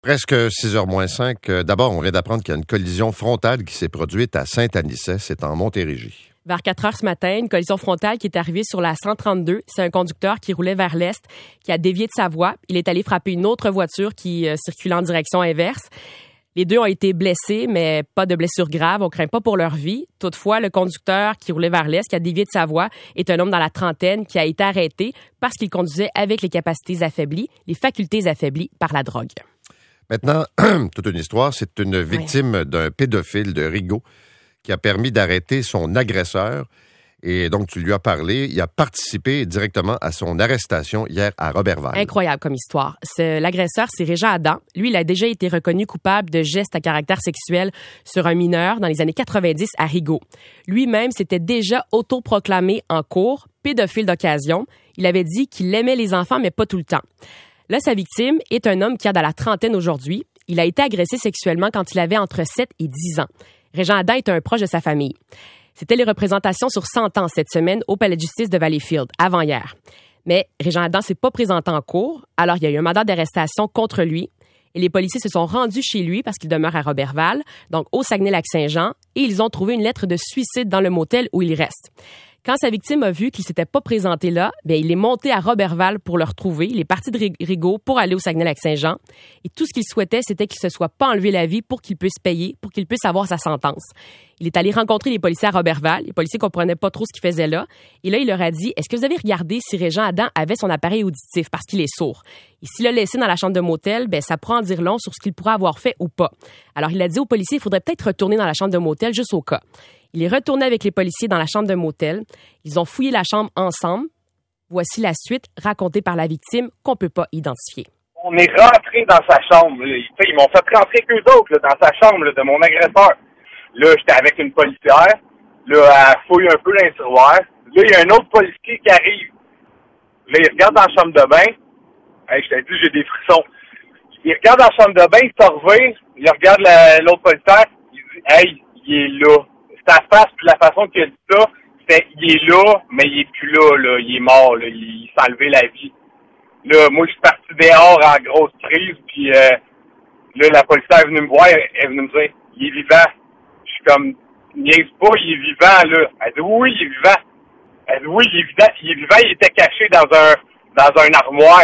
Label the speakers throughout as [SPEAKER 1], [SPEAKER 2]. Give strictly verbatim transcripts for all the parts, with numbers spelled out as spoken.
[SPEAKER 1] Presque six heures moins cinq. D'abord, on vient d'apprendre qu'il y a une collision frontale qui s'est produite à Saint-Anicet, c'est en Montérégie.
[SPEAKER 2] Vers quatre heures ce matin, une collision frontale qui est arrivée sur la cent trente-deux. C'est un conducteur qui roulait vers l'est, qui a dévié de sa voie. Il est allé frapper une autre voiture qui euh, circulait en direction inverse. Les deux ont été blessés, mais pas de blessures graves. On craint pas pour leur vie. Toutefois, le conducteur qui roulait vers l'est, qui a dévié de sa voie, est un homme dans la trentaine qui a été arrêté parce qu'il conduisait avec les capacités affaiblies, les facultés affaiblies par la drogue.
[SPEAKER 1] Maintenant, toute une histoire, c'est une victime oui. d'un pédophile de Rigaud qui a permis d'arrêter son agresseur. Et donc, tu lui as parlé. Il a participé directement à son arrestation hier à Roberval.
[SPEAKER 2] Incroyable comme histoire. C'est, l'agresseur, c'est Régent Adam. Lui, il a déjà été reconnu coupable de gestes à caractère sexuel sur un mineur dans les années quatre-vingt-dix à Rigaud. Lui-même s'était déjà autoproclamé en cours pédophile d'occasion. Il avait dit qu'il aimait les enfants, mais pas tout le temps. Là, sa victime est un homme qui a dans la trentaine aujourd'hui. Il a été agressé sexuellement quand il avait entre sept et dix ans. Régent Adam est un proche de sa famille. C'était les représentations sur cent ans cette semaine au palais de justice de Valleyfield, avant-hier. Mais Régent Adam s'est pas présenté en cours, alors il y a eu un mandat d'arrestation contre lui. Et les policiers se sont rendus chez lui parce qu'il demeure à Roberval, donc au Saguenay-Lac-Saint-Jean, et ils ont trouvé une lettre de suicide dans le motel où il reste. Quand sa victime a vu qu'il s'était pas présenté là, bien, il est monté à Roberval pour le retrouver. Il est parti de Rigaud pour aller au Saguenay-Lac-Saint-Jean. Et tout ce qu'il souhaitait, c'était qu'il se soit pas enlevé la vie pour qu'il puisse payer, pour qu'il puisse avoir sa sentence. Il est allé rencontrer les policiers à Roberval. Les policiers comprenaient pas trop ce qu'il faisait là. Et là, il leur a dit, est-ce que vous avez regardé si Régent Adam avait son appareil auditif parce qu'il est sourd? Et s'il l'a laissé dans la chambre de motel, ben, ça prend en dire long sur ce qu'il pourrait avoir fait ou pas. Alors, il a dit aux policiers, il faudrait peut-être retourner dans la chambre de motel juste au cas. Il est retourné avec les policiers dans la chambre de motel. Ils ont fouillé la chambre ensemble. Voici la suite racontée par la victime qu'on peut pas identifier.
[SPEAKER 3] On est rentré dans sa chambre. Ils, ils m'ont fait rentrer qu'eux autres là, dans sa chambre là, de mon agresseur. Là, j'étais avec une policière. Là, elle fouille un peu l'intérieur. Là, il y a un autre policier qui arrive. Là, il regarde dans la chambre de bain. Hey, je t'ai dit, j'ai des frissons. Il regarde dans la chambre de bain, il se revient. Il regarde la, l'autre policière. Il dit, hey, il est là. Sa face, puis la façon qu'il a dit ça, c'était il est là, mais il est plus là, là, il est mort, là, il, il s'est enlevé la vie. Là, moi, je suis parti dehors en grosse crise, puis euh, là, la policière est venue me voir, elle est venue me dire, il est vivant. Je suis comme, niaise pas, il est vivant, là. Elle dit, oui, il est vivant. Elle dit, oui, il est vivant, il est vivant, il était caché dans un, dans un armoire.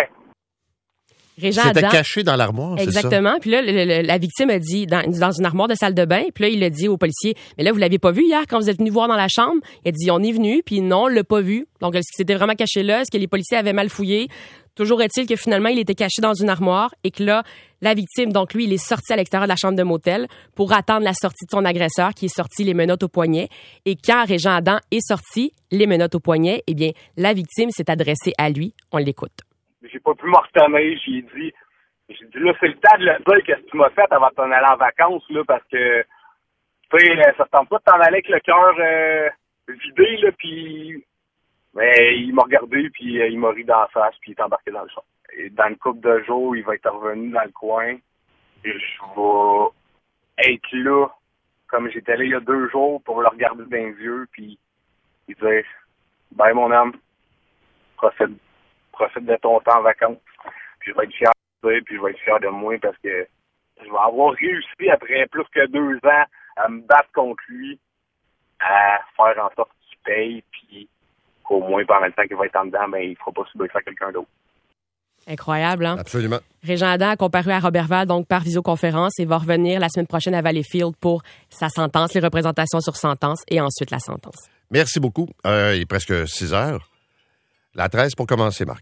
[SPEAKER 2] Régent
[SPEAKER 1] C'était
[SPEAKER 2] Adam,
[SPEAKER 1] caché dans l'armoire, c'est ça?
[SPEAKER 2] Exactement. Puis là, le, le, la victime a dit, dans, dans une armoire de salle de bain, puis là, il a dit au policier, mais là, vous l'aviez pas vu hier quand vous êtes venu voir dans la chambre? Il a dit, on est venu, puis non, on l'a pas vu. Donc, est-ce qu'il s'était vraiment caché là? Est-ce que les policiers avaient mal fouillé? Toujours est-il que finalement, il était caché dans une armoire et que là, la victime, donc lui, il est sorti à l'extérieur de la chambre de motel pour attendre la sortie de son agresseur qui est sorti les menottes au poignet. Et quand Régent Adam est sorti, les menottes au poignet, eh bien, la victime s'est adressée à lui. On l'écoute.
[SPEAKER 3] J'ai pas pu m'ortonner, j'ai dit, J'ai dit, là, c'est le temps de le dire qu'est-ce que tu m'as fait avant de t'en aller en vacances, là, parce que, tu sais, ça te tente pas de t'en aller avec le cœur euh, vidé, là, puis, mais il m'a regardé, puis euh, il m'a ri dans la face, puis il est embarqué dans le champ. Et dans une couple de jours, il va être revenu dans le coin, et je vais être là, comme j'étais là il y a deux jours, pour le regarder dans les yeux, puis il dire, ben, mon âme, profite, profite de ton temps en vacances, puis je vais être fier. Puis je vais être fier de moi parce que je vais avoir réussi après plus que deux ans à me battre contre lui, à faire en sorte qu'il paye, puis qu'au moins pendant le temps qu'il va être en dedans, ben, il ne fera pas subir ça à quelqu'un d'autre.
[SPEAKER 2] Incroyable, hein?
[SPEAKER 1] Absolument.
[SPEAKER 2] Régent Adam a comparu à Roberval, donc par visioconférence, et va revenir la semaine prochaine à Valleyfield pour sa sentence, les représentations sur sentence et ensuite la sentence.
[SPEAKER 1] Merci beaucoup. Euh, il est presque six heures. La treize pour commencer, Marc.